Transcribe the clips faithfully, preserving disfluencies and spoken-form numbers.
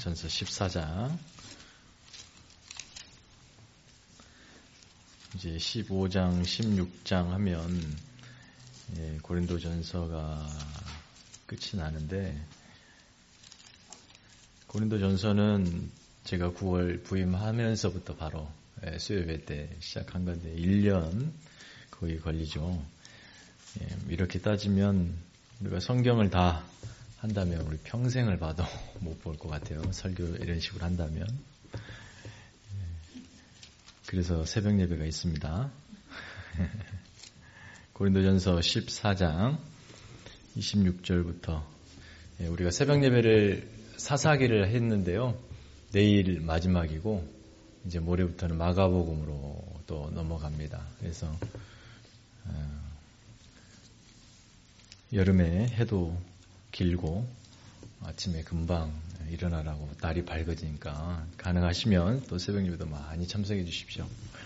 전서 십사 장, 이제 십오 장, 십육 장 하면 예, 고린도 전서가 끝이 나는데, 고린도 전서는 제가 구월 부임하면서부터 바로 예, 수요예배 때 시작한 건데 일 년 거의 걸리죠. 예, 이렇게 따지면 우리가 성경을 다 한다면 우리 평생을 봐도 못 볼 것 같아요. 설교 이런 식으로 한다면. 그래서 새벽 예배가 있습니다. 고린도전서 십사 장 이십육 절부터 우리가 새벽 예배를 사사기를 했는데요. 내일 마지막이고 이제 모레부터는 마가복음으로 또 넘어갑니다. 그래서 어, 여름에 해도 길고 아침에 금방 일어나라고 날이 밝아지니까 가능하시면 또 새벽 예배도 많이 참석해 주십시오.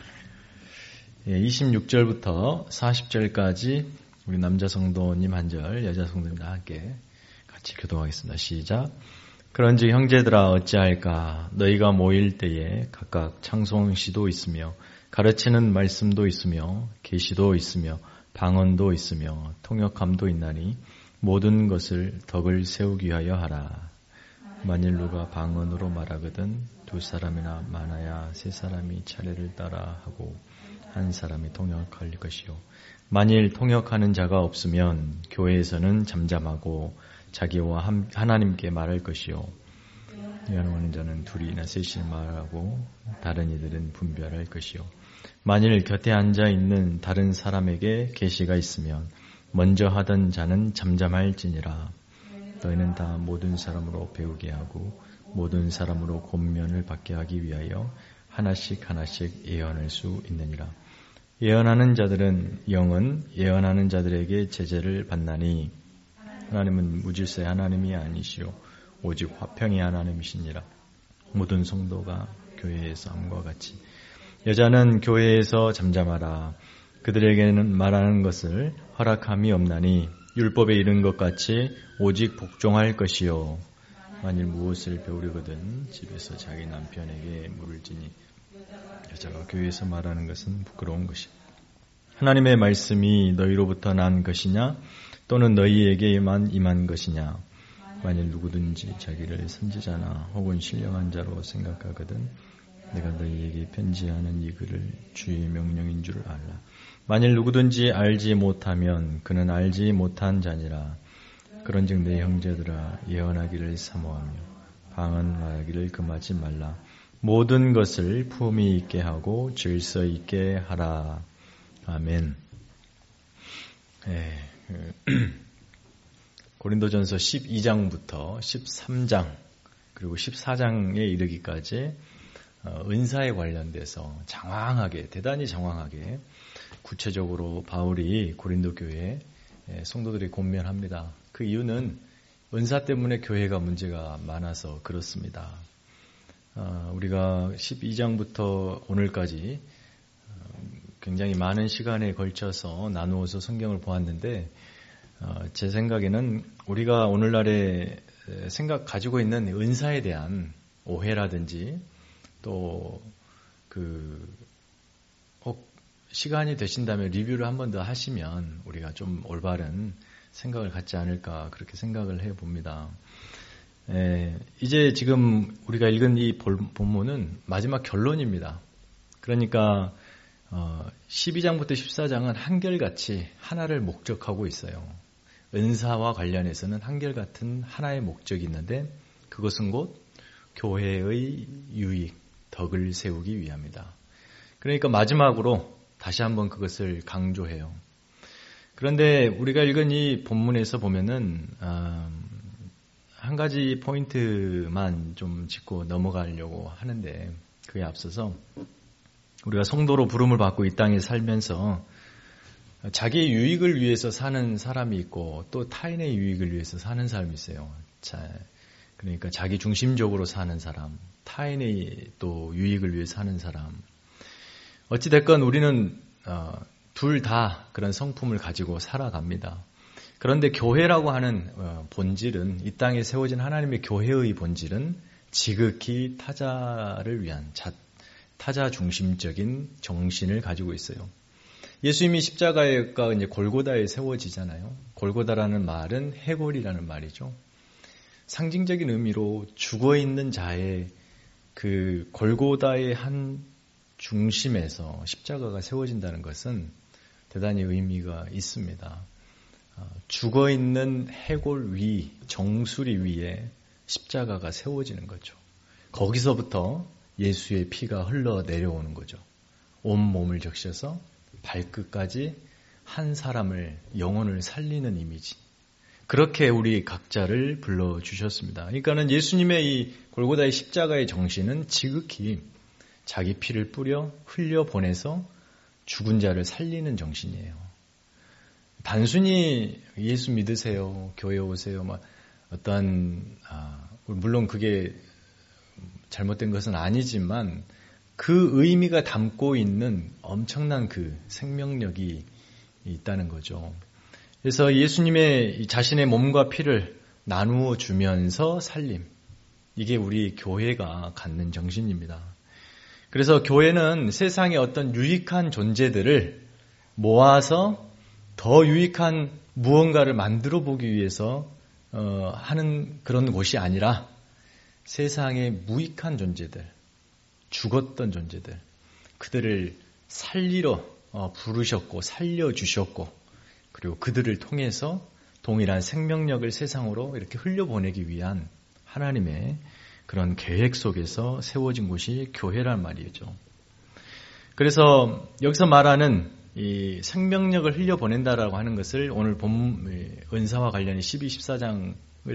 이십육 절부터 사십 절까지 우리 남자 성도님 한 절, 여자 성도님과 함께 같이 교독하겠습니다. 시작. 그런즉 형제들아 어찌할까? 너희가 모일 때에 각각 창송시도 있으며 가르치는 말씀도 있으며 계시도 있으며 방언도 있으며 통역함도 있나니 모든 것을 덕을 세우기 위하여 하라. 만일 누가 방언으로 말하거든 두 사람이나 많아야 세 사람이 차례를 따라 하고 한 사람이 통역할 것이요. 만일 통역하는 자가 없으면 교회에서는 잠잠하고 자기와 하나님께 말할 것이요. 연호하는 자는 둘이나 셋이 말하고 다른 이들은 분별할 것이요. 만일 곁에 앉아 있는 다른 사람에게 계시가 있으면 먼저 하던 자는 잠잠할지니라. 너희는 다 모든 사람으로 배우게 하고 모든 사람으로 권면을 받게 하기 위하여 하나씩 하나씩 예언할 수 있느니라. 예언하는 자들은 영은 예언하는 자들에게 제재를 받나니 하나님은 무질서의 하나님이 아니시오 오직 화평의 하나님이시니라. 모든 성도가 교회에서 함과 같이 여자는 교회에서 잠잠하라. 그들에게는 말하는 것을 허락함이 없나니 율법에 이른 것 같이 오직 복종할 것이요. 만일 무엇을 배우려거든 집에서 자기 남편에게 물을지니 여자가 교회에서 말하는 것은 부끄러운 것이요. 하나님의 말씀이 너희로부터 난 것이냐 또는 너희에게만 임한 것이냐. 만일 누구든지 자기를 선지자나 혹은 신령한 자로 생각하거든 내가 너희에게 편지하는 이 글을 주의 명령인 줄 알라. 만일 누구든지 알지 못하면 그는 알지 못한 자니라. 그런즉 내 형제들아 예언하기를 사모하며 방언하기를 금하지 말라. 모든 것을 품위 있게 하고 질서 있게 하라. 아멘. 네, 고린도전서 십이 장부터 십삼 장 그리고 십사 장에 이르기까지 은사에 관련돼서 장황하게 대단히 장황하게 구체적으로 바울이 고린도 교회에 성도들이 권면합니다. 그 이유는 은사 때문에 교회가 문제가 많아서 그렇습니다. 우리가 십이 장부터 오늘까지 굉장히 많은 시간에 걸쳐서 나누어서 성경을 보았는데 제 생각에는 우리가 오늘날에 생각 가지고 있는 은사에 대한 오해라든지 또 그 혹 시간이 되신다면 리뷰를 한 번 더 하시면 우리가 좀 올바른 생각을 갖지 않을까 그렇게 생각을 해봅니다. 에, 이제 지금 우리가 읽은 이 본문은 마지막 결론입니다. 그러니까 어, 십이 장부터 십사 장은 한결같이 하나를 목적하고 있어요. 은사와 관련해서는 한결같은 하나의 목적이 있는데 그것은 곧 교회의 유익, 덕을 세우기 위함이다. 그러니까 마지막으로 다시 한번 그것을 강조해요. 그런데 우리가 읽은 이 본문에서 보면은 어, 한 가지 포인트만 좀 짚고 넘어가려고 하는데 그에 앞서서 우리가 성도로 부름을 받고 이 땅에 살면서 자기의 유익을 위해서 사는 사람이 있고 또 타인의 유익을 위해서 사는 사람이 있어요. 자, 그러니까 자기 중심적으로 사는 사람, 타인의 또 유익을 위해 사는 사람. 어찌됐건 우리는 어, 둘 다 그런 성품을 가지고 살아갑니다. 그런데 교회라고 하는 본질은 이 땅에 세워진 하나님의 교회의 본질은 지극히 타자를 위한 자, 타자 중심적인 정신을 가지고 있어요. 예수님이 십자가가 이제 골고다에 세워지잖아요. 골고다라는 말은 해골이라는 말이죠. 상징적인 의미로 죽어있는 자의 그 골고다의 한 중심에서 십자가가 세워진다는 것은 대단히 의미가 있습니다. 죽어있는 해골 위, 정수리 위에 십자가가 세워지는 거죠. 거기서부터 예수의 피가 흘러 내려오는 거죠. 온 몸을 적셔서 발끝까지 한 사람을, 영혼을 살리는 이미지. 그렇게 우리 각자를 불러주셨습니다. 그러니까는 예수님의 이 골고다의 십자가의 정신은 지극히 자기 피를 뿌려 흘려보내서 죽은 자를 살리는 정신이에요. 단순히 예수 믿으세요, 교회 오세요, 막 어떠한, 아, 물론 그게 잘못된 것은 아니지만 그 의미가 담고 있는 엄청난 그 생명력이 있다는 거죠. 그래서 예수님의 자신의 몸과 피를 나누어 주면서 살림. 이게 우리 교회가 갖는 정신입니다. 그래서 교회는 세상의 어떤 유익한 존재들을 모아서 더 유익한 무언가를 만들어 보기 위해서 어, 하는 그런 곳이 아니라 세상의 무익한 존재들, 죽었던 존재들, 그들을 살리러 어, 부르셨고 살려주셨고 그리고 그들을 통해서 동일한 생명력을 세상으로 이렇게 흘려보내기 위한 하나님의 그런 계획 속에서 세워진 곳이 교회란 말이죠. 그래서 여기서 말하는 이 생명력을 흘려보낸다라고 하는 것을 오늘 본 은사와 관련히 십이, 십사 장을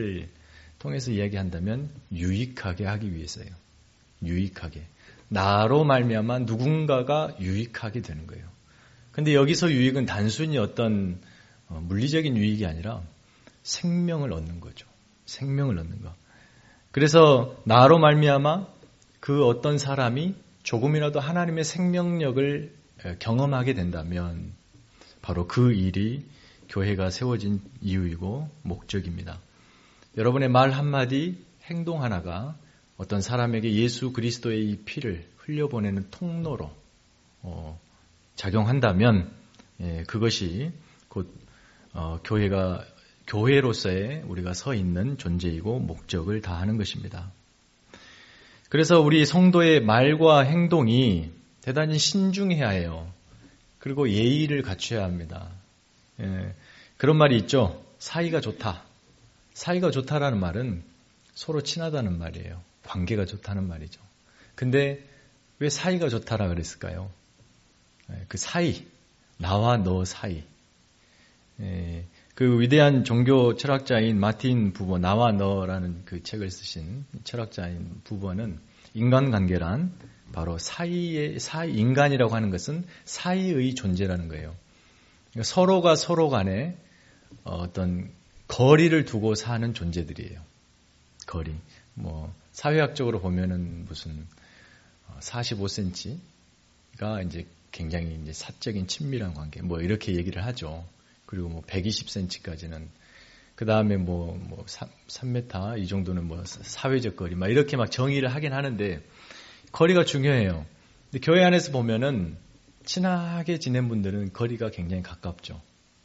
통해서 이야기한다면 유익하게 하기 위해서예요. 유익하게. 나로 말미암아 누군가가 유익하게 되는 거예요. 근데 여기서 유익은 단순히 어떤 물리적인 유익이 아니라 생명을 얻는 거죠. 생명을 얻는 거. 그래서 나로 말미암아 그 어떤 사람이 조금이라도 하나님의 생명력을 경험하게 된다면 바로 그 일이 교회가 세워진 이유이고 목적입니다. 여러분의 말 한마디, 행동 하나가 어떤 사람에게 예수 그리스도의 이 피를 흘려보내는 통로로 어, 작용한다면 예, 그것이 곧 어, 교회가 교회로서의 우리가 서 있는 존재이고 목적을 다하는 것입니다. 그래서 우리 성도의 말과 행동이 대단히 신중해야 해요. 그리고 예의를 갖춰야 합니다. 예, 그런 말이 있죠. 사이가 좋다. 사이가 좋다라는 말은 서로 친하다는 말이에요. 관계가 좋다는 말이죠. 근데 왜 사이가 좋다라 그랬을까요? 예, 그 사이, 나와 너 사이. 예, 그 위대한 종교 철학자인 마틴 부버, 나와 너라는 그 책을 쓰신 철학자인 부버는 인간관계란 바로 사이의, 사이, 인간이라고 하는 것은 사이의 존재라는 거예요. 그러니까 서로가 서로 간에 어떤 거리를 두고 사는 존재들이에요. 거리. 뭐, 사회학적으로 보면은 무슨 사십오 센티미터가 이제 굉장히 이제 사적인 친밀한 관계, 뭐 이렇게 얘기를 하죠. 그리고 뭐 백이십 센티미터까지는, 그 다음에 뭐, 뭐 삼 미터 이 정도는 뭐 사회적 거리, 막 이렇게 막 정의를 하긴 하는데, 거리가 중요해요. 근데 교회 안에서 보면은 친하게 지낸 분들은 거리가 굉장히 가깝죠.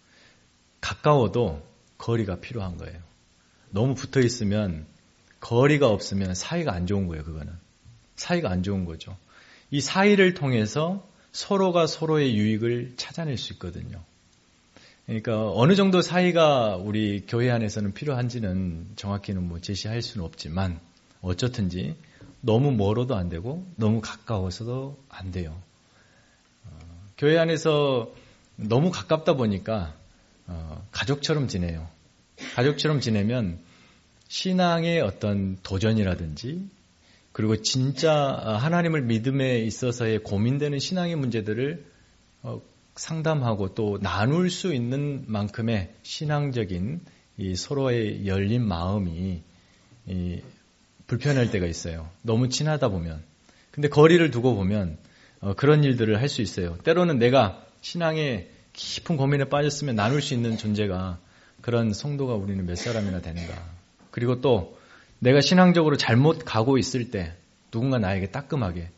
가까워도 거리가 필요한 거예요. 너무 붙어 있으면 거리가 없으면 사이가 안 좋은 거예요, 그거는. 사이가 안 좋은 거죠. 이 사이를 통해서 서로가 서로의 유익을 찾아낼 수 있거든요. 그러니까 어느 정도 사이가 우리 교회 안에서는 필요한지는 정확히는 뭐 제시할 수는 없지만 어쨌든지 너무 멀어도 안 되고 너무 가까워서도 안 돼요. 어, 교회 안에서 너무 가깝다 보니까 어, 가족처럼 지내요. 가족처럼 지내면 신앙의 어떤 도전이라든지 그리고 진짜 하나님을 믿음에 있어서의 고민되는 신앙의 문제들을 어, 상담하고 또 나눌 수 있는 만큼의 신앙적인 이 서로의 열린 마음이 이 불편할 때가 있어요. 너무 친하다 보면. 근데 거리를 두고 보면 어, 그런 일들을 할 수 있어요. 때로는 내가 신앙에 깊은 고민에 빠졌으면 나눌 수 있는 존재가 그런 성도가 우리는 몇 사람이나 되는가. 그리고 또 내가 신앙적으로 잘못 가고 있을 때 누군가 나에게 따끔하게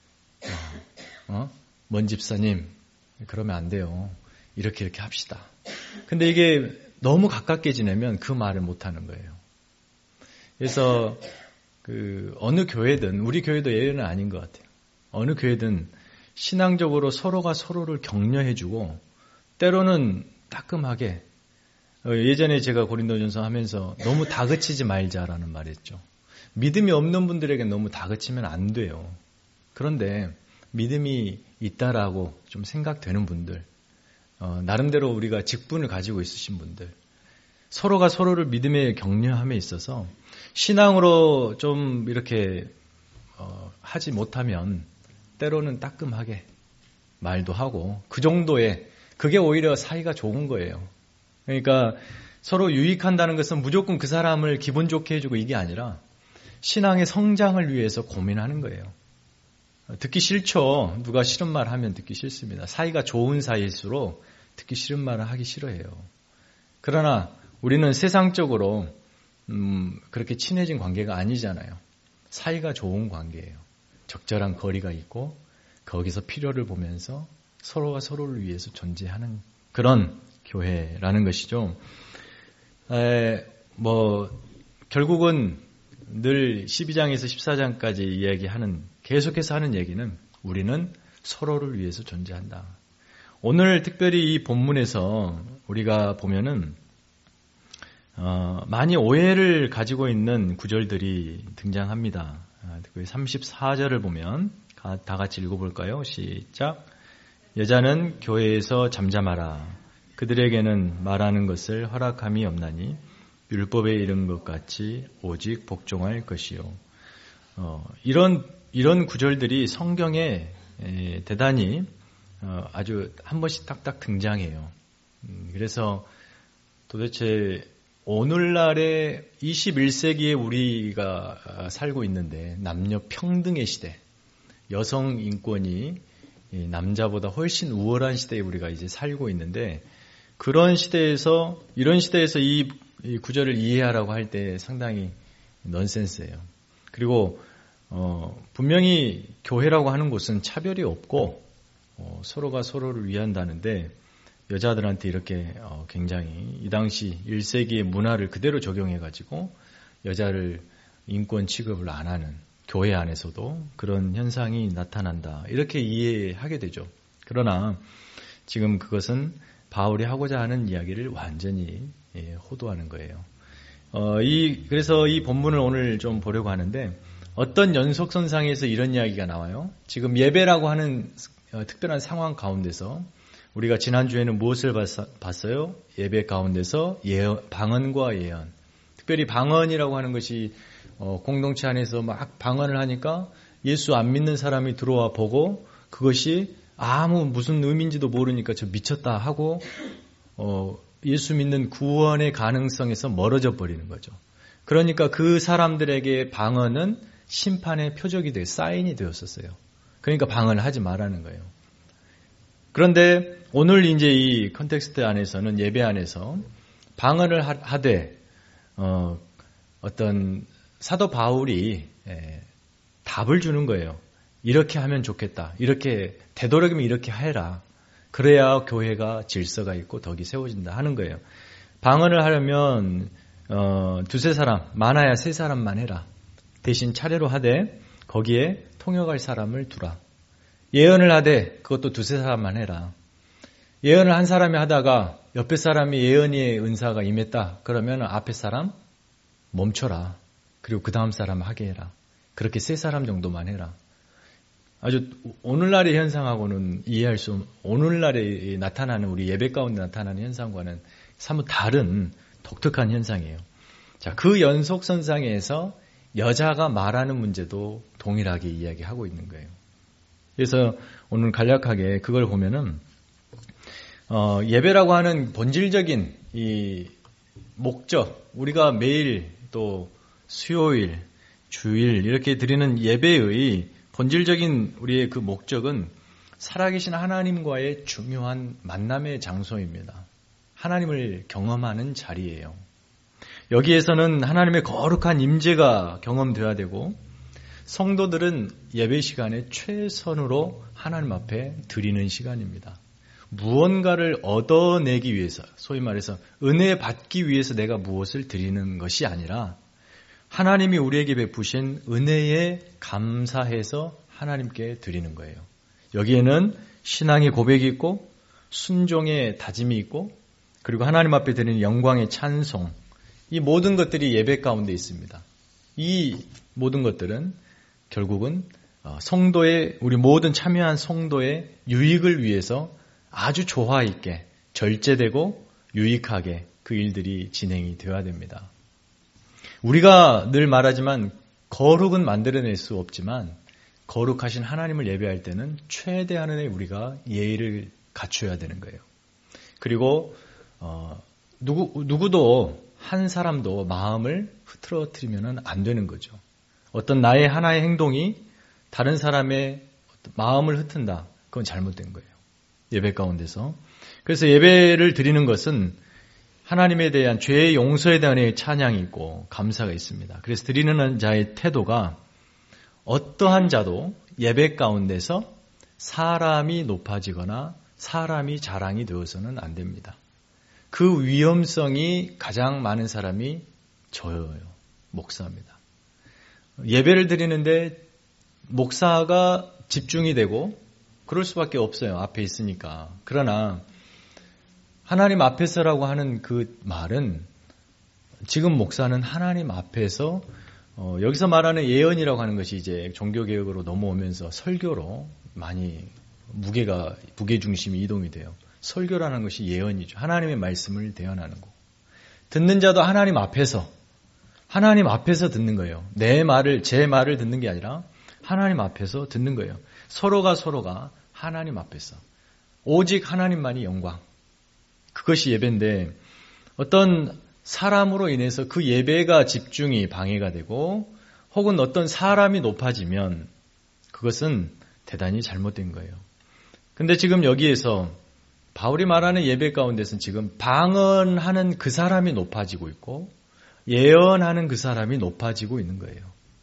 어, 어? 먼 집사님 그러면 안 돼요. 이렇게 이렇게 합시다. 근데 이게 너무 가깝게 지내면 그 말을 못하는 거예요. 그래서 그 어느 교회든 우리 교회도 예외는 아닌 것 같아요. 어느 교회든 신앙적으로 서로가 서로를 격려해주고 때로는 따끔하게 예전에 제가 고린도전서 하면서 너무 다그치지 말자라는 말했죠. 믿음이 없는 분들에게 너무 다그치면 안 돼요. 그런데 믿음이 있다라고 좀 생각되는 분들, 어, 나름대로 우리가 직분을 가지고 있으신 분들, 서로가 서로를 믿음의 격려함에 있어서 신앙으로 좀 이렇게 어, 하지 못하면 때로는 따끔하게 말도 하고 그 정도의 그게 오히려 사이가 좋은 거예요. 그러니까 서로 유익한다는 것은 무조건 그 사람을 기분 좋게 해주고 이게 아니라 신앙의 성장을 위해서 고민하는 거예요. 듣기 싫죠. 누가 싫은 말 하면 듣기 싫습니다. 사이가 좋은 사이일수록 듣기 싫은 말을 하기 싫어해요. 그러나 우리는 세상적으로 음, 그렇게 친해진 관계가 아니잖아요. 사이가 좋은 관계예요. 적절한 거리가 있고 거기서 필요를 보면서 서로가 서로를 위해서 존재하는 그런 교회라는 것이죠. 에, 뭐 결국은 늘 십이 장에서 십사 장까지 이야기하는 계속해서 하는 얘기는 우리는 서로를 위해서 존재한다. 오늘 특별히 이 본문에서 우리가 보면은 어, 많이 오해를 가지고 있는 구절들이 등장합니다. 삼십사 절을 보면 다 같이 읽어볼까요? 시작. 여자는 교회에서 잠잠하라. 그들에게는 말하는 것을 허락함이 없나니 율법에 이른 것 같이 오직 복종할 것이요. 어, 이런 이런 구절들이 성경에 에, 대단히 어, 아주 한 번씩 딱딱 등장해요. 음, 그래서 도대체 오늘날의 이십일 세기에 우리가 살고 있는데 남녀 평등의 시대, 여성 인권이 남자보다 훨씬 우월한 시대에 우리가 이제 살고 있는데 그런 시대에서 이런 시대에서 이, 이 구절을 이해하라고 할 때 상당히 넌센스예요. 그리고 어, 분명히 교회라고 하는 곳은 차별이 없고 어, 서로가 서로를 위한다는데 여자들한테 이렇게 어, 굉장히 이 당시 일 세기의 문화를 그대로 적용해가지고 여자를 인권 취급을 안 하는 교회 안에서도 그런 현상이 나타난다. 이렇게 이해하게 되죠. 그러나 지금 그것은 바울이 하고자 하는 이야기를 완전히 예, 호도하는 거예요. 어, 이, 그래서 이 본문을 오늘 좀 보려고 하는데 어떤 연속선상에서 이런 이야기가 나와요. 지금 예배라고 하는 어, 특별한 상황 가운데서 우리가 지난주에는 무엇을 봤어요? 예배 가운데서 예언, 방언과 예언. 특별히 방언이라고 하는 것이 어, 공동체 안에서 막 방언을 하니까 예수 안 믿는 사람이 들어와 보고 그것이 아무 무슨 의미인지도 모르니까 저 미쳤다 하고 어, 예수 믿는 구원의 가능성에서 멀어져 버리는 거죠. 그러니까 그 사람들에게 방언은 심판의 표적이 돼 사인이 되었었어요. 그러니까 방언을 하지 말라는 거예요. 그런데 오늘 이제 이 컨텍스트 안에서는 예배 안에서 방언을 하되 어, 어떤 사도 바울이 에, 답을 주는 거예요. 이렇게 하면 좋겠다. 이렇게 되도록이면 이렇게 해라. 그래야 교회가 질서가 있고 덕이 세워진다 하는 거예요. 방언을 하려면 어, 두세 사람, 많아야 세 사람만 해라. 대신 차례로 하되 거기에 통역할 사람을 두라. 예언을 하되 그것도 두세 사람만 해라. 예언을 한 사람이 하다가 옆에 사람이 예언의 은사가 임했다. 그러면 앞에 사람 멈춰라. 그리고 그 다음 사람 하게 해라. 그렇게 세 사람 정도만 해라. 아주 오늘날의 현상하고는 이해할 수 없는, 오늘날에 나타나는 우리 예배 가운데 나타나는 현상과는 사뭇 다른 독특한 현상이에요. 자, 그 연속선상에서 여자가 말하는 문제도 동일하게 이야기하고 있는 거예요. 그래서 오늘 간략하게 그걸 보면은 어, 예배라고 하는 본질적인 이 목적, 우리가 매일 또 수요일, 주일 이렇게 드리는 예배의 본질적인 우리의 그 목적은 살아계신 하나님과의 중요한 만남의 장소입니다. 하나님을 경험하는 자리예요. 여기에서는 하나님의 거룩한 임재가 경험되어야 되고 성도들은 예배 시간에 최선으로 하나님 앞에 드리는 시간입니다. 무언가를 얻어내기 위해서, 소위 말해서 은혜 받기 위해서 내가 무엇을 드리는 것이 아니라 하나님이 우리에게 베푸신 은혜에 감사해서 하나님께 드리는 거예요. 여기에는 신앙의 고백이 있고 순종의 다짐이 있고 그리고 하나님 앞에 드리는 영광의 찬송, 이 모든 것들이 예배 가운데 있습니다. 이 모든 것들은 결국은 성도의, 우리 모든 참여한 성도의 유익을 위해서 아주 조화 있게 절제되고 유익하게 그 일들이 진행이 되어야 됩니다. 우리가 늘 말하지만 거룩은 만들어낼 수 없지만 거룩하신 하나님을 예배할 때는 최대한의 우리가 예의를 갖춰야 되는 거예요. 그리고 어, 누구, 누구도 한 사람도 마음을 흐트러뜨리면 안 되는 거죠. 어떤 나의 하나의 행동이 다른 사람의 마음을 흩은다. 그건 잘못된 거예요. 예배 가운데서. 그래서 예배를 드리는 것은 하나님에 대한 죄의 용서에 대한 찬양이 있고 감사가 있습니다. 그래서 드리는 자의 태도가 어떠한 자도 예배 가운데서 사람이 높아지거나 사람이 자랑이 되어서는 안 됩니다. 그 위험성이 가장 많은 사람이 저예요. 목사입니다. 예배를 드리는데 목사가 집중이 되고 그럴 수밖에 없어요. 앞에 있으니까. 그러나 하나님 앞에서라고 하는 그 말은 지금 목사는 하나님 앞에서 어, 여기서 말하는 예언이라고 하는 것이 이제 종교개혁으로 넘어오면서 설교로 많이 무게가, 무게중심이 이동이 돼요. 설교라는 것이 예언이죠. 하나님의 말씀을 대언하는 거고. 듣는 자도 하나님 앞에서, 하나님 앞에서 듣는 거예요. 내 말을, 제 말을 듣는 게 아니라 하나님 앞에서 듣는 거예요. 서로가 서로가 하나님 앞에서. 오직 하나님만이 영광. 그것이 예배인데 어떤 사람으로 인해서 그 예배가 집중이 방해가 되고 혹은 어떤 사람이 높아지면 그것은 대단히 잘못된 거예요. 근데 지금 여기에서 바울이 말하는 예배 가운데서는 지금 방언하는 그 사람이 높아지고 있고 예언하는 그 사람이 높아지고 있는 거예요.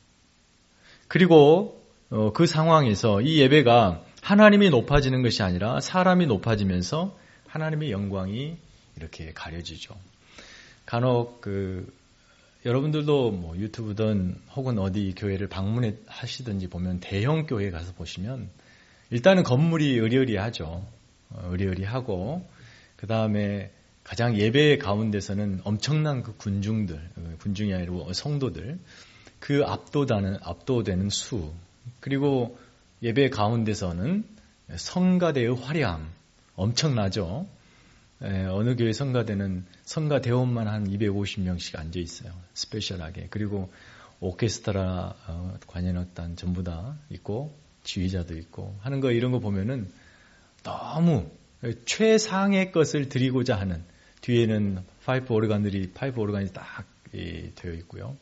그리고 그 상황에서 이 예배가 하나님이 높아지는 것이 아니라 사람이 높아지면서 하나님의 영광이 이렇게 가려지죠. 간혹 그 여러분들도 뭐 유튜브든 혹은 어디 교회를 방문해 하시든지 보면 대형 교회 가서 보시면 일단은 건물이 으리으리하죠. 으리으리하고 그 다음에 가장 예배 가운데서는 엄청난 그 군중들, 군중이 아니라 성도들, 그 압도되는 압도되는 수, 그리고 예배 가운데서는 성가대의 화려함 엄청나죠. 어느 교회 성가대는 성가대원만 한 이백오십 명씩 앉아 있어요. 스페셜하게. 그리고 오케스트라 관현악단 전부 다 있고 지휘자도 있고 하는 거 이런 거 보면은 너무 최상의 것을 드리고자 하는 뒤에는 파이프 오르간들이 파이프 오르간이 딱 되어 있고요.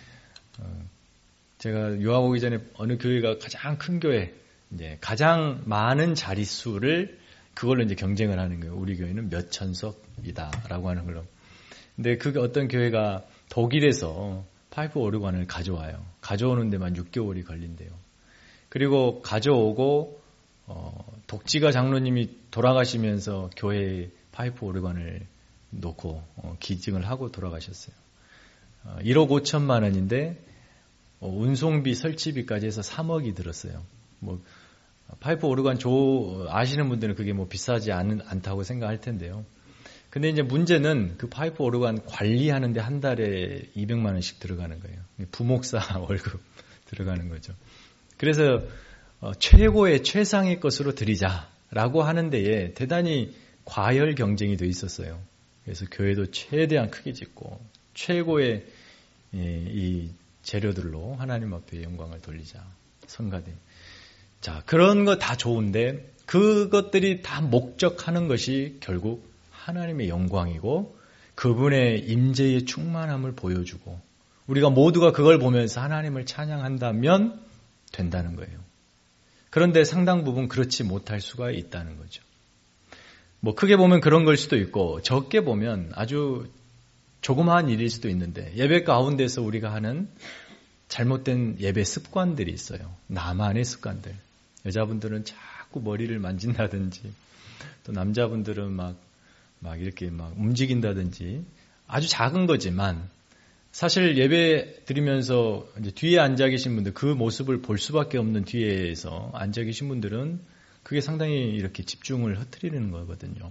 제가 유학 오기 전에 어느 교회가 가장 큰 교회, 이제 가장 많은 자릿수를 그걸로 이제 경쟁을 하는 거예요. 우리 교회는 몇 천석이다라고 하는 걸로. 근데 그 어떤 교회가 독일에서 파이프 오르간을 가져와요. 가져오는 데만 육 개월이 걸린대요. 그리고 가져오고 어, 독지가 장로님이 돌아가시면서 교회에 파이프 오르간을 놓고 어, 기증을 하고 돌아가셨어요. 어, 일억 오천만 원인데 어, 운송비, 설치비까지 해서 삼억이 들었어요. 뭐 파이프 오르간 조 아시는 분들은 그게 뭐 비싸지 않은, 않다고 생각할 텐데요. 근데 이제 문제는 그 파이프 오르간 관리하는데 한 달에 이백만 원씩 들어가는 거예요. 부목사 월급 들어가는 거죠. 그래서 어, 최고의 최상의 것으로 드리자라고 하는 데에 대단히 과열 경쟁이 돼 있었어요. 그래서 교회도 최대한 크게 짓고 최고의 이, 이 재료들로 하나님 앞에 영광을 돌리자. 성가대. 자, 그런 거 다 좋은데 그것들이 다 목적하는 것이 결국 하나님의 영광이고 그분의 임재의 충만함을 보여주고 우리가 모두가 그걸 보면서 하나님을 찬양한다면 된다는 거예요. 그런데 상당 부분 그렇지 못할 수가 있다는 거죠. 뭐 크게 보면 그런 걸 수도 있고 적게 보면 아주 조그마한 일일 수도 있는데 예배 가운데서 우리가 하는 잘못된 예배 습관들이 있어요. 나만의 습관들. 여자분들은 자꾸 머리를 만진다든지 또 남자분들은 막, 막 이렇게 막 움직인다든지 아주 작은 거지만 사실 예배 드리면서 이제 뒤에 앉아 계신 분들, 그 모습을 볼 수밖에 없는 뒤에서 앉아 계신 분들은 그게 상당히 이렇게 집중을 흐트리는 거거든요.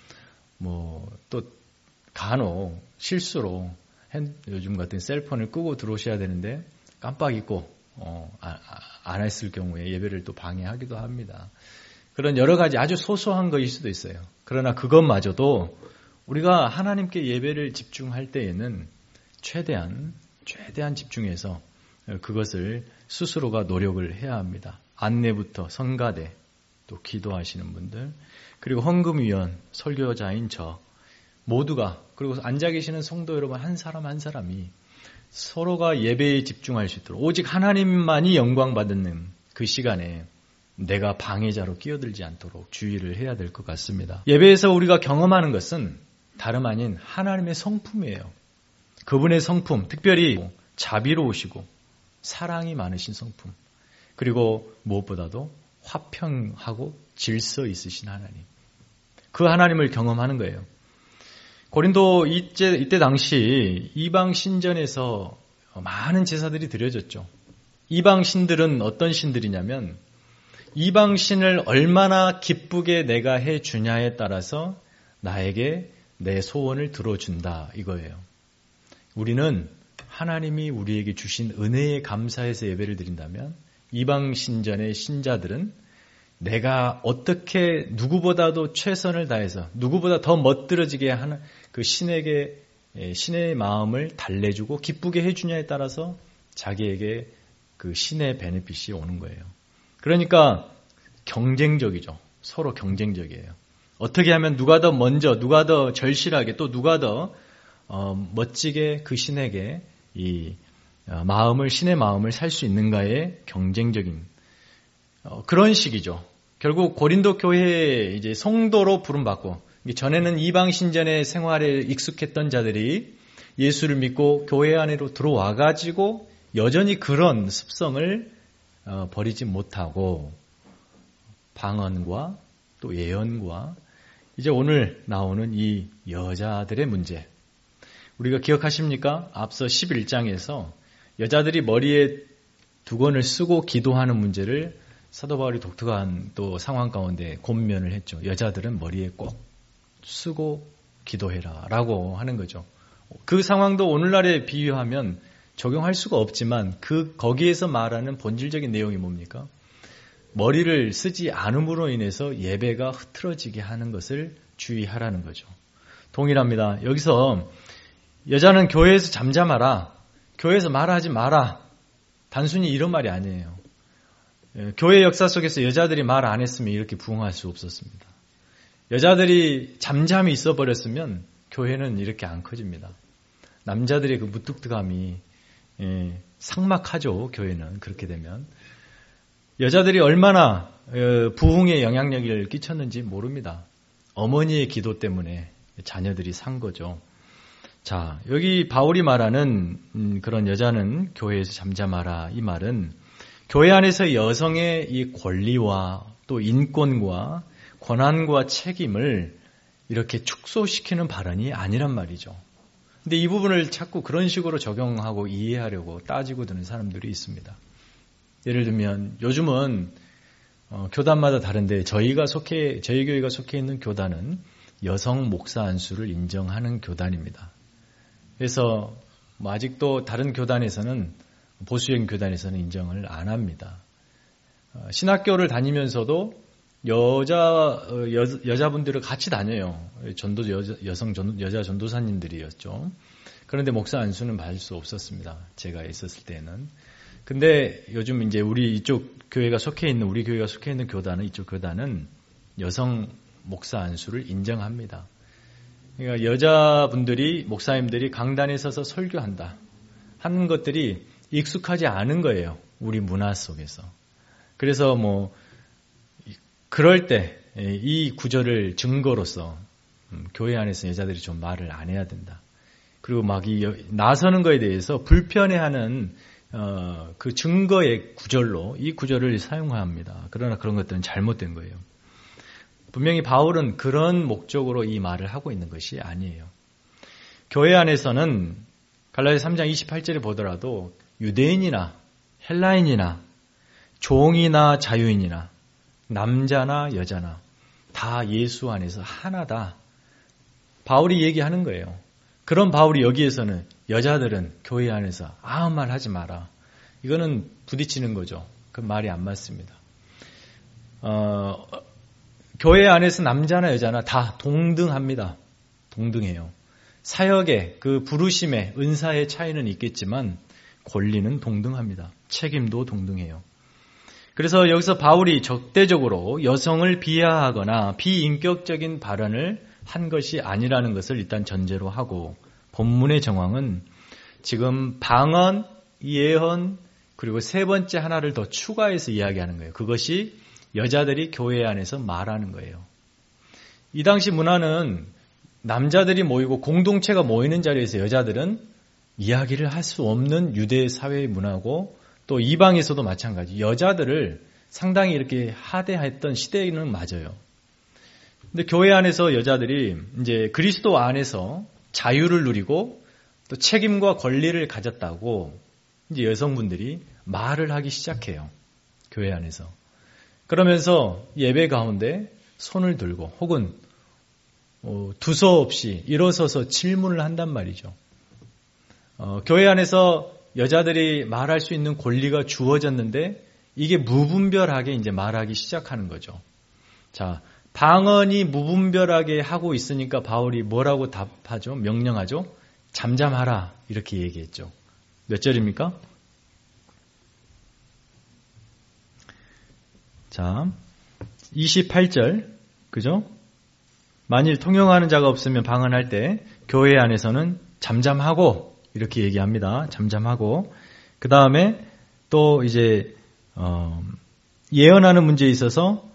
뭐, 또 간혹 실수로 핸, 요즘 같은 셀폰을 끄고 들어오셔야 되는데 깜빡 잊고, 어, 아, 안 했을 경우에 예배를 또 방해하기도 합니다. 그런 여러 가지 아주 소소한 것일 수도 있어요. 그러나 그것마저도 우리가 하나님께 예배를 집중할 때에는 최대한, 최대한 집중해서 그것을 스스로가 노력을 해야 합니다. 안내부터 성가대, 또 기도하시는 분들, 그리고 헌금위원, 설교자인 저, 모두가, 그리고 앉아 계시는 성도 여러분 한 사람 한 사람이 서로가 예배에 집중할 수 있도록 오직 하나님만이 영광 받는 그 시간에 내가 방해자로 끼어들지 않도록 주의를 해야 될 것 같습니다. 예배에서 우리가 경험하는 것은 다름 아닌 하나님의 성품이에요. 그분의 성품, 특별히 자비로우시고 사랑이 많으신 성품, 그리고 무엇보다도 화평하고 질서 있으신 하나님, 그 하나님을 경험하는 거예요. 고린도 이때, 이때 당시 이방 신전에서 많은 제사들이 드려졌죠. 이방 신들은 어떤 신들이냐면 이방 신을 얼마나 기쁘게 내가 해주냐에 따라서 나에게 내 소원을 들어준다 이거예요. 우리는 하나님이 우리에게 주신 은혜에 감사해서 예배를 드린다면 이방 신전의 신자들은 내가 어떻게 누구보다도 최선을 다해서 누구보다 더 멋들어지게 하는 그 신에게 신의 마음을 달래주고 기쁘게 해주냐에 따라서 자기에게 그 신의 베네핏이 오는 거예요. 그러니까 경쟁적이죠. 서로 경쟁적이에요. 어떻게 하면 누가 더 먼저, 누가 더 절실하게, 또 누가 더 어, 멋지게 그 신에게 이 어, 마음을, 신의 마음을 살 수 있는가의 경쟁적인 어, 그런 식이죠. 결국 고린도 교회에 이제 성도로 부름받고, 전에는 이방 신전의 생활에 익숙했던 자들이 예수를 믿고 교회 안으로 들어와 가지고 여전히 그런 습성을 어, 버리지 못하고 방언과 또 예언과 이제 오늘 나오는 이 여자들의 문제, 우리가 기억하십니까? 앞서 십일 장에서 여자들이 머리에 두건을 쓰고 기도하는 문제를 사도 바울이 독특한 또 상황 가운데 권면을 했죠. 여자들은 머리에 꼭 쓰고 기도해라 라고 하는 거죠. 그 상황도 오늘날에 비유하면 적용할 수가 없지만 그 거기에서 말하는 본질적인 내용이 뭡니까? 머리를 쓰지 않음으로 인해서 예배가 흐트러지게 하는 것을 주의하라는 거죠. 동일합니다. 여기서 여자는 교회에서 잠잠하라, 교회에서 말하지 마라, 단순히 이런 말이 아니에요. 교회 역사 속에서 여자들이 말 안 했으면 이렇게 부흥할 수 없었습니다. 여자들이 잠잠히 있어 버렸으면 교회는 이렇게 안 커집니다. 남자들의 그 무뚝뚝함이 예, 삭막하죠. 교회는 그렇게 되면. 여자들이 얼마나 부흥에 영향력을 끼쳤는지 모릅니다. 어머니의 기도 때문에 자녀들이 산 거죠. 자, 여기 바울이 말하는 음, 그런 여자는 교회에서 잠잠하라, 이 말은 교회 안에서 여성의 이 권리와 또 인권과 권한과 책임을 이렇게 축소시키는 발언이 아니란 말이죠. 근데 이 부분을 자꾸 그런 식으로 적용하고 이해하려고 따지고 드는 사람들이 있습니다. 예를 들면 요즘은 어, 교단마다 다른데 저희가 속해 저희 교회가 속해 있는 교단은 여성 목사 안수를 인정하는 교단입니다. 그래서 뭐 아직도 다른 교단에서는 보수적인 교단에서는 인정을 안 합니다. 어, 신학교를 다니면서도 여자 여, 여자분들을 같이 다녀요. 전도 여자, 여성 전, 여자 전도사님들이었죠. 그런데 목사 안수는 받을 수 없었습니다. 제가 있었을 때는. 근데 요즘 이제 우리 이쪽 교회가 속해 있는 우리 교회가 속해 있는 교단은 이쪽 교단은 여성 목사 안수를 인정합니다. 그러니까 여자분들이 목사님들이 강단에 서서 설교한다 하는 것들이 익숙하지 않은 거예요. 우리 문화 속에서. 그래서 뭐 그럴 때 이 구절을 증거로서 교회 안에서 여자들이 좀 말을 안 해야 된다. 그리고 막 이 나서는 거에 대해서 불편해하는 어, 그 증거의 구절로 이 구절을 사용합니다. 그러나 그런 것들은 잘못된 거예요. 분명히 바울은 그런 목적으로 이 말을 하고 있는 것이 아니에요. 교회 안에서는 갈라디아 삼 장 이십팔 절에 보더라도 유대인이나 헬라인이나 종이나 자유인이나 남자나 여자나 다 예수 안에서 하나다. 바울이 얘기하는 거예요. 그런 바울이 여기에서는 여자들은 교회 안에서 아무 말 하지 마라. 이거는 부딪히는 거죠. 그 말이 안 맞습니다. 어, 교회 안에서 남자나 여자나 다 동등합니다. 동등해요. 사역의 그 부르심의 은사의 차이는 있겠지만 권리는 동등합니다. 책임도 동등해요. 그래서 여기서 바울이 적대적으로 여성을 비하하거나 비인격적인 발언을 한 것이 아니라는 것을 일단 전제로 하고 본문의 정황은 지금 방언, 예언, 그리고 세 번째 하나를 더 추가해서 이야기하는 거예요. 그것이 여자들이 교회 안에서 말하는 거예요. 이 당시 문화는 남자들이 모이고 공동체가 모이는 자리에서 여자들은 이야기를 할 수 없는 유대 사회의 문화고 또 이방에서도 마찬가지. 여자들을 상당히 이렇게 하대했던 시대는 맞아요. 근데 교회 안에서 여자들이 이제 그리스도 안에서 자유를 누리고 또 책임과 권리를 가졌다고 이제 여성분들이 말을 하기 시작해요. 교회 안에서. 그러면서 예배 가운데 손을 들고 혹은 어, 두서없이 일어서서 질문을 한단 말이죠. 어, 교회 안에서 여자들이 말할 수 있는 권리가 주어졌는데 이게 무분별하게 이제 말하기 시작하는 거죠. 자, 방언이 무분별하게 하고 있으니까 바울이 뭐라고 답하죠? 명령하죠? 잠잠하라 이렇게 얘기했죠. 몇 절입니까? 자, 이십팔 절 그죠? 만일 통용하는 자가 없으면 방언할 때 교회 안에서는 잠잠하고 이렇게 얘기합니다. 잠잠하고 그 다음에 또 이제 어, 예언하는 문제에 있어서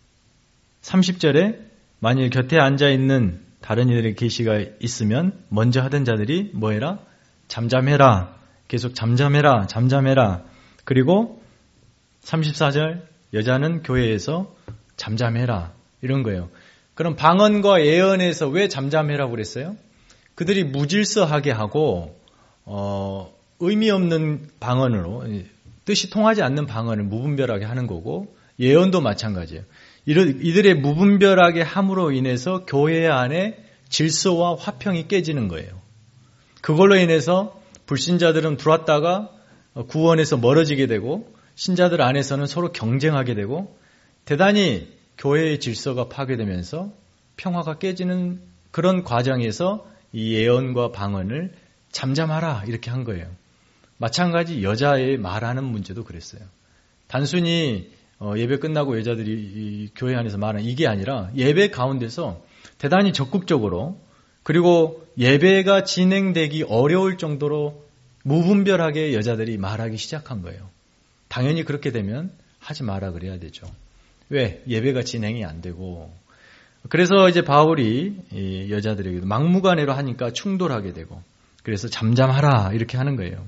삼십 절에 만일 곁에 앉아있는 다른 이들의 계시가 있으면 먼저 하던 자들이 뭐해라? 잠잠해라. 계속 잠잠해라. 잠잠해라. 그리고 삼십사 절 여자는 교회에서 잠잠해라. 이런 거예요. 그럼 방언과 예언에서 왜 잠잠해라고 그랬어요? 그들이 무질서하게 하고 어, 의미 없는 방언으로 뜻이 통하지 않는 방언을 무분별하게 하는 거고 예언도 마찬가지예요. 이들의 무분별하게 함으로 인해서 교회 안에 질서와 화평이 깨지는 거예요. 그걸로 인해서 불신자들은 들어왔다가 구원에서 멀어지게 되고 신자들 안에서는 서로 경쟁하게 되고 대단히 교회의 질서가 파괴되면서 평화가 깨지는 그런 과정에서 이 예언과 방언을 잠잠하라 이렇게 한 거예요. 마찬가지 여자의 말하는 문제도 그랬어요. 단순히 예배 끝나고 여자들이 교회 안에서 말하는 이게 아니라 예배 가운데서 대단히 적극적으로 그리고 예배가 진행되기 어려울 정도로 무분별하게 여자들이 말하기 시작한 거예요. 당연히 그렇게 되면 하지 마라 그래야 되죠. 왜? 예배가 진행이 안 되고. 그래서 이제 바울이 여자들에게도 막무가내로 하니까 충돌하게 되고 그래서 잠잠하라 이렇게 하는 거예요.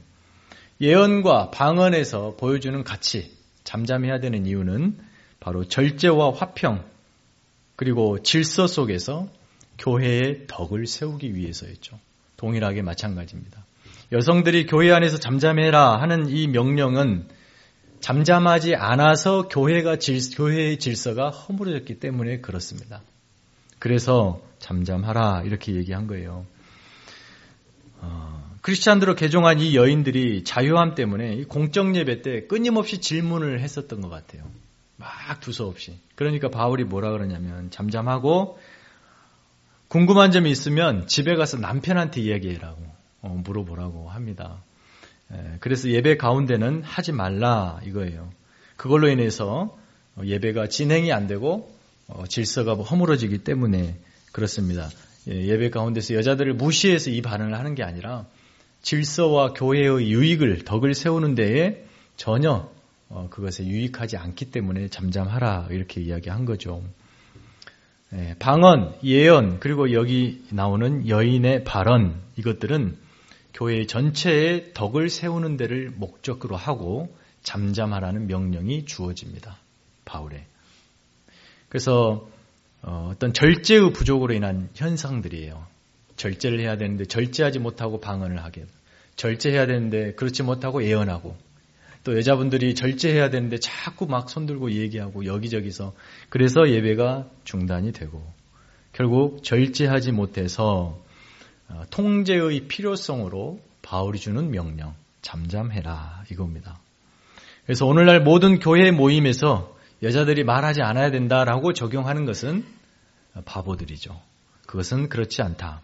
예언과 방언에서 보여주는 가치, 잠잠해야 되는 이유는 바로 절제와 화평 그리고 질서 속에서 교회의 덕을 세우기 위해서였죠. 동일하게 마찬가지입니다. 여성들이 교회 안에서 잠잠해라 하는 이 명령은 잠잠하지 않아서 교회가 질, 교회의 질서가 허물어졌기 때문에 그렇습니다. 그래서 잠잠하라 이렇게 얘기한 거예요. 어, 크리스찬들로 개종한 이 여인들이 자유함 때문에 이 공적 예배 때 끊임없이 질문을 했었던 것 같아요. 막 두서없이. 그러니까 바울이 뭐라 그러냐면 잠잠하고 궁금한 점이 있으면 집에 가서 남편한테 이야기해라고 어, 물어보라고 합니다. 에, 그래서 예배 가운데는 하지 말라 이거예요. 그걸로 인해서 예배가 진행이 안 되고 어, 질서가 허물어지기 때문에 그렇습니다. 예, 예배 가운데서 여자들을 무시해서 이 발언을 하는 게 아니라 질서와 교회의 유익을 덕을 세우는 데에 전혀 어, 그것에 유익하지 않기 때문에 잠잠하라 이렇게 이야기한 거죠. 방언, 예언, 그리고 여기 나오는 여인의 발언, 이것들은 교회 전체의 덕을 세우는 데를 목적으로 하고 잠잠하라는 명령이 주어집니다. 바울에. 그래서 어떤 절제의 부족으로 인한 현상들이에요. 절제를 해야 되는데 절제하지 못하고 방언을 하게, 절제해야 되는데 그렇지 못하고 예언하고, 또 여자분들이 절제해야 되는데 자꾸 막 손들고 얘기하고 여기저기서, 그래서 예배가 중단이 되고 결국 절제하지 못해서 통제의 필요성으로 바울이 주는 명령, 잠잠해라, 이겁니다. 그래서 오늘날 모든 교회 모임에서 여자들이 말하지 않아야 된다라고 적용하는 것은 바보들이죠. 그것은 그렇지 않다.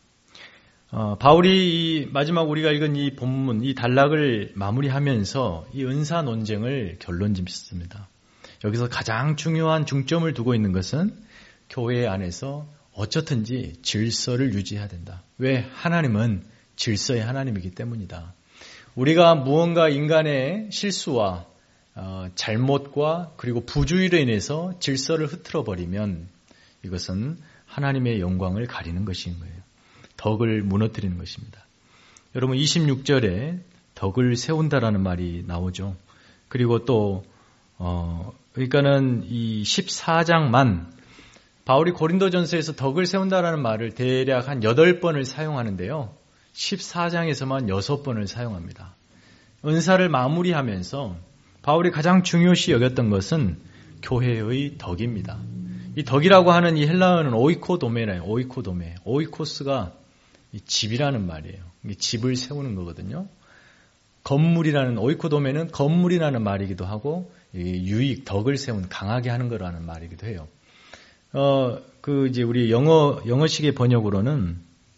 어, 바울이 이 마지막 우리가 읽은 이 본문, 이 단락을 마무리하면서 이 은사 논쟁을 결론 짓습니다. 여기서 가장 중요한 중점을 두고 있는 것은 교회 안에서 어쨌든지 질서를 유지해야 된다. 왜? 하나님은 질서의 하나님이기 때문이다. 우리가 무언가 인간의 실수와 어, 잘못과 그리고 부주의로 인해서 질서를 흐트러 버리면 이것은 하나님의 영광을 가리는 것인 거예요. 덕을 무너뜨리는 것입니다. 여러분 이십육 절에 덕을 세운다라는 말이 나오죠. 그리고 또 어, 그러니까는 이 십사 장만 바울이 고린도전서에서 덕을 세운다라는 말을 대략 한 여덟 번을 사용하는데요. 십사 장에서만 여섯 번을 사용합니다. 은사를 마무리하면서 바울이 가장 중요시 여겼던 것은 교회의 덕입니다. 이 덕이라고 하는 이 헬라어는 오이코도메라요. 오이코도메. 오이코스가 집이라는 말이에요. 집을 세우는 거거든요. 건물이라는, 오이코도메는 건물이라는 말이기도 하고 유익, 덕을 세운, 강하게 하는 거라는 말이기도 해요. 어, 그 이제 우리 영어 영어식의 번역으로는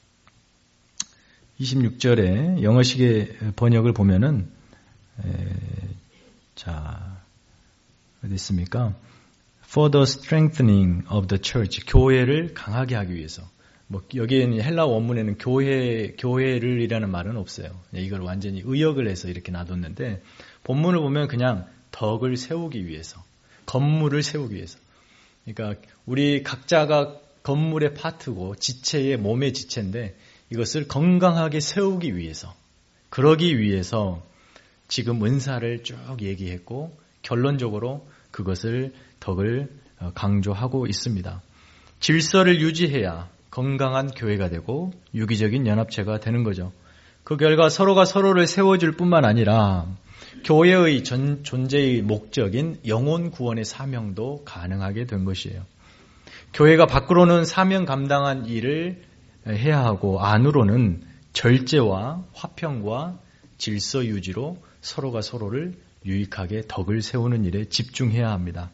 이십육 절에 영어식의 번역을 보면은 에, 자 어디 있습니까? For the strengthening of the church, 교회를 강하게 하기 위해서. 뭐 여기에는 헬라 원문에는 교회 교회를이라는 말은 없어요. 이걸 완전히 의역을 해서 이렇게 놔뒀는데 본문을 보면 그냥 덕을 세우기 위해서, 건물을 세우기 위해서. 그러니까 우리 각자가 건물의 파트고 지체의 몸의 지체인데 이것을 건강하게 세우기 위해서, 그러기 위해서 지금 은사를 쭉 얘기했고 결론적으로 그것을 덕을 강조하고 있습니다. 질서를 유지해야 건강한 교회가 되고 유기적인 연합체가 되는 거죠. 그 결과 서로가 서로를 세워줄 뿐만 아니라 교회의 전, 존재의 목적인 영혼 구원의 사명도 가능하게 된 것이에요. 교회가 밖으로는 사명 감당한 일을 해야 하고 안으로는 절제와 화평과 질서 유지로 서로가 서로를 유익하게 덕을 세우는 일에 집중해야 합니다.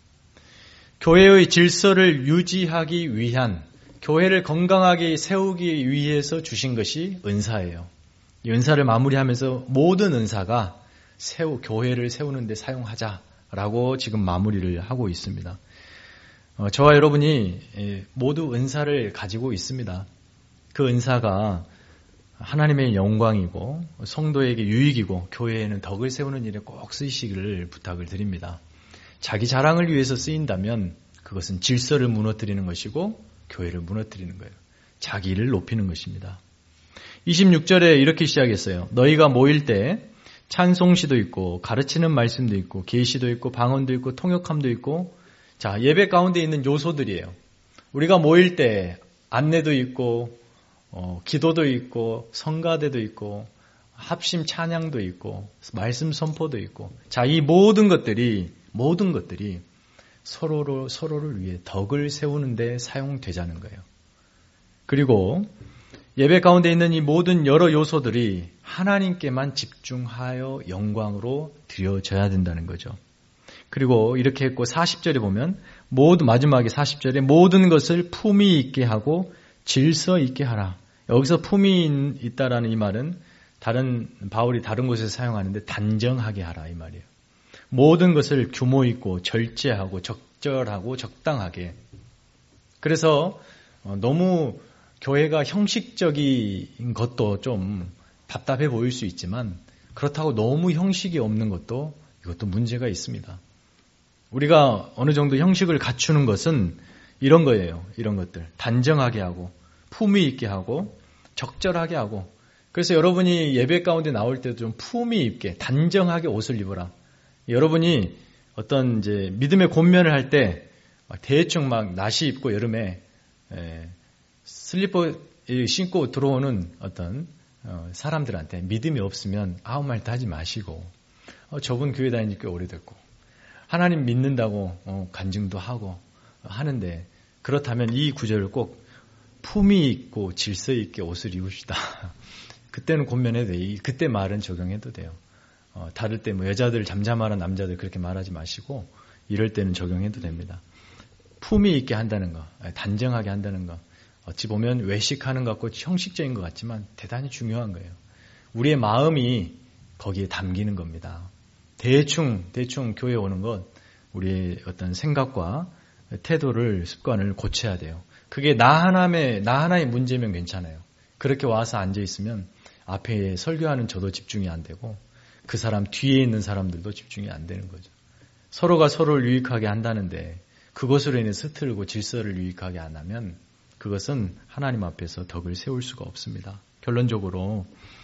교회의 질서를 유지하기 위한, 교회를 건강하게 세우기 위해서 주신 것이 은사예요. 이 은사를 마무리하면서 모든 은사가 세우, 교회를 세우는 데 사용하자라고 지금 마무리를 하고 있습니다. 어, 저와 여러분이 모두 은사를 가지고 있습니다. 그 은사가 하나님의 영광이고 성도에게 유익이고 교회에는 덕을 세우는 일에 꼭 쓰이시기를 부탁을 드립니다. 자기 자랑을 위해서 쓰인다면 그것은 질서를 무너뜨리는 것이고 교회를 무너뜨리는 거예요. 자기를 높이는 것입니다. 이십육 절에 이렇게 시작했어요. 너희가 모일 때 찬송시도 있고 가르치는 말씀도 있고 계시도 있고 방언도 있고 통역함도 있고, 자, 예배 가운데 있는 요소들이에요. 우리가 모일 때 안내도 있고 어, 기도도 있고 성가대도 있고 합심 찬양도 있고 말씀 선포도 있고, 자, 이 모든 것들이 모든 것들이 서로를 서로를 위해 덕을 세우는 데 사용되자는 거예요. 그리고 예배 가운데 있는 이 모든 여러 요소들이 하나님께만 집중하여 영광으로 드려져야 된다는 거죠. 그리고 이렇게 했고 사십 절에 보면 모두, 마지막에 사십 절에 모든 것을 품위 있게 하고 질서 있게 하라. 여기서 품위 있다라는 이 말은 다른 바울이 다른 곳에서 사용하는데 단정하게 하라 이 말이에요. 모든 것을 규모 있고 절제하고 적절하고 적당하게. 그래서 너무 교회가 형식적인 것도 좀 답답해 보일 수 있지만 그렇다고 너무 형식이 없는 것도 이것도 문제가 있습니다. 우리가 어느 정도 형식을 갖추는 것은 이런 거예요. 이런 것들. 단정하게 하고 품위 있게 하고 적절하게 하고. 그래서 여러분이 예배 가운데 나올 때도 좀 품위 있게 단정하게 옷을 입어라. 여러분이 어떤 이제 믿음의 권면을 할 때 대충 막 나시 입고 여름에 에, 슬리퍼 신고 들어오는 어떤 어, 사람들한테 믿음이 없으면 아무 말도 하지 마시고 어, 저분 교회 다닌 지 꽤 오래됐고 하나님 믿는다고 어, 간증도 하고 하는데 그렇다면 이 구절을 꼭 품위 있고 질서 있게 옷을 입읍시다. 그때는 권면해도 돼요. 그때 말은 적용해도 돼요. 어, 다를 때 뭐 여자들 잠잠하는 남자들 그렇게 말하지 마시고 이럴 때는 적용해도 됩니다. 품위 있게 한다는 거, 단정하게 한다는 거 어찌 보면 외식하는 것 같고 형식적인 것 같지만 대단히 중요한 거예요. 우리의 마음이 거기에 담기는 겁니다. 대충 대충 교회 오는 것 우리의 어떤 생각과 태도를 습관을 고쳐야 돼요. 그게 나 하나의 나 하나의 문제면 괜찮아요. 그렇게 와서 앉아 있으면 앞에 설교하는 저도 집중이 안 되고 그 사람 뒤에 있는 사람들도 집중이 안 되는 거죠. 서로가 서로를 유익하게 한다는데 그것으로 인해 흐트르고 질서를 유익하게 안 하면 그것은 하나님 앞에서 덕을 세울 수가 없습니다. 결론적으로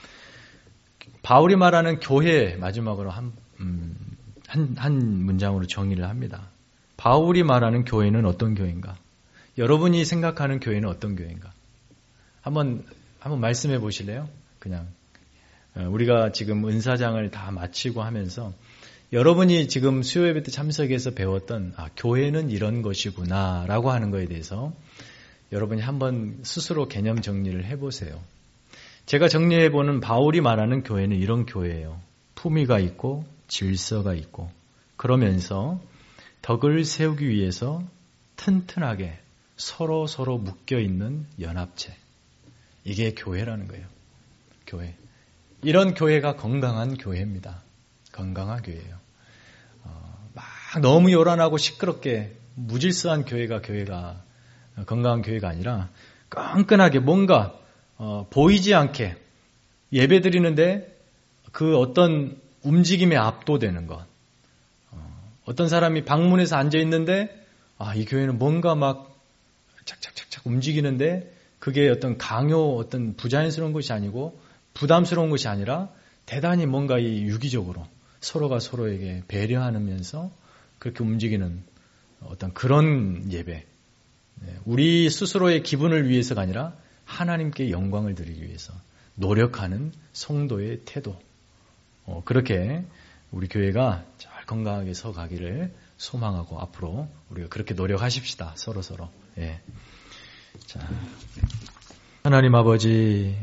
바울이 말하는 교회 마지막으로 한, 음, 한, 한 문장으로 정의를 합니다. 바울이 말하는 교회는 어떤 교회인가? 여러분이 생각하는 교회는 어떤 교회인가? 한번 한번 말씀해 보실래요? 그냥 우리가 지금 은사장을 다 마치고 하면서 여러분이 지금 수요예배 때 참석해서 배웠던 아, 교회는 이런 것이구나 라고 하는 거에 대해서 여러분이 한번 스스로 개념 정리를 해보세요. 제가 정리해보는 바울이 말하는 교회는 이런 교회예요. 품위가 있고 질서가 있고 그러면서 덕을 세우기 위해서 튼튼하게 서로 서로 묶여있는 연합체. 이게 교회라는 거예요. 교회. 이런 교회가 건강한 교회입니다. 건강한 교회예요. 어, 막 너무 요란하고 시끄럽게 무질서한 교회가 교회가 건강한 교회가 아니라 끈끈하게 뭔가 어, 보이지 않게 예배 드리는데 그 어떤 움직임에 압도되는 것. 어, 어떤 사람이 방문에서 앉아 있는데 아, 이 교회는 뭔가 막 착착착착 움직이는데 그게 어떤 강요, 어떤 부자연스러운 것이 아니고 부담스러운 것이 아니라 대단히 뭔가 이 유기적으로 서로가 서로에게 배려하면서 그렇게 움직이는 어떤 그런 예배. 우리 스스로의 기분을 위해서가 아니라 하나님께 영광을 드리기 위해서 노력하는 성도의 태도. 어, 그렇게 우리 교회가 잘 건강하게 서가기를 소망하고 앞으로 우리가 그렇게 노력하십시다. 서로 서로. 예. 자, 하나님 아버지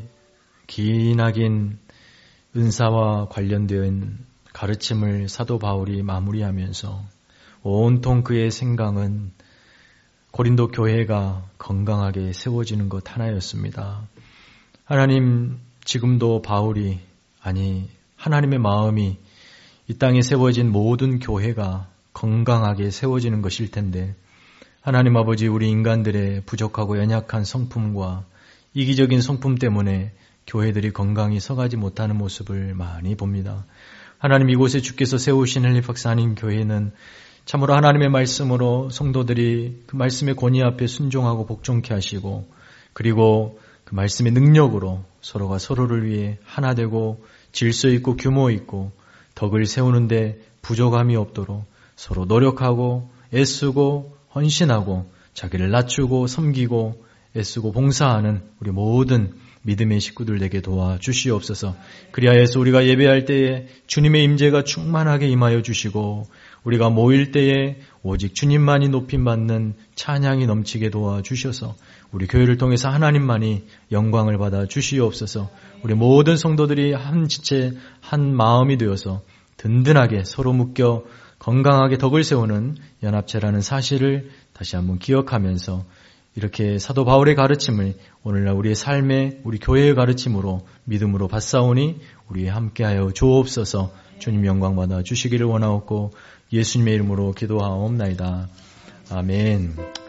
기나긴 은사와 관련된 가르침을 사도 바울이 마무리하면서 온통 그의 생각은 고린도 교회가 건강하게 세워지는 것 하나였습니다. 하나님, 지금도 바울이, 아니 하나님의 마음이 이 땅에 세워진 모든 교회가 건강하게 세워지는 것일 텐데 하나님 아버지, 우리 인간들의 부족하고 연약한 성품과 이기적인 성품 때문에 교회들이 건강히 서가지 못하는 모습을 많이 봅니다. 하나님, 이곳에 주께서 세우신 헬리팍스 교회는 참으로 하나님의 말씀으로 성도들이 그 말씀의 권위 앞에 순종하고 복종케 하시고 그리고 그 말씀의 능력으로 서로가 서로를 위해 하나 되고 질서 있고 규모 있고 덕을 세우는데 부족함이 없도록 서로 노력하고 애쓰고 헌신하고 자기를 낮추고 섬기고 애쓰고 봉사하는 우리 모든 믿음의 식구들에게 도와주시옵소서. 그리하여서 우리가 예배할 때에 주님의 임재가 충만하게 임하여 주시고 우리가 모일 때에 오직 주님만이 높임받는 찬양이 넘치게 도와주셔서 우리 교회를 통해서 하나님만이 영광을 받아 주시옵소서. 우리 모든 성도들이 한 지체 한 마음이 되어서 든든하게 서로 묶여 건강하게 덕을 세우는 연합체라는 사실을 다시 한번 기억하면서 이렇게 사도 바울의 가르침을 오늘날 우리의 삶에 우리 교회의 가르침으로 믿음으로 받사오니 우리 함께하여 주옵소서. 주님 영광 받아 주시기를 원하옵고 예수님의 이름으로 기도하옵나이다. 아멘.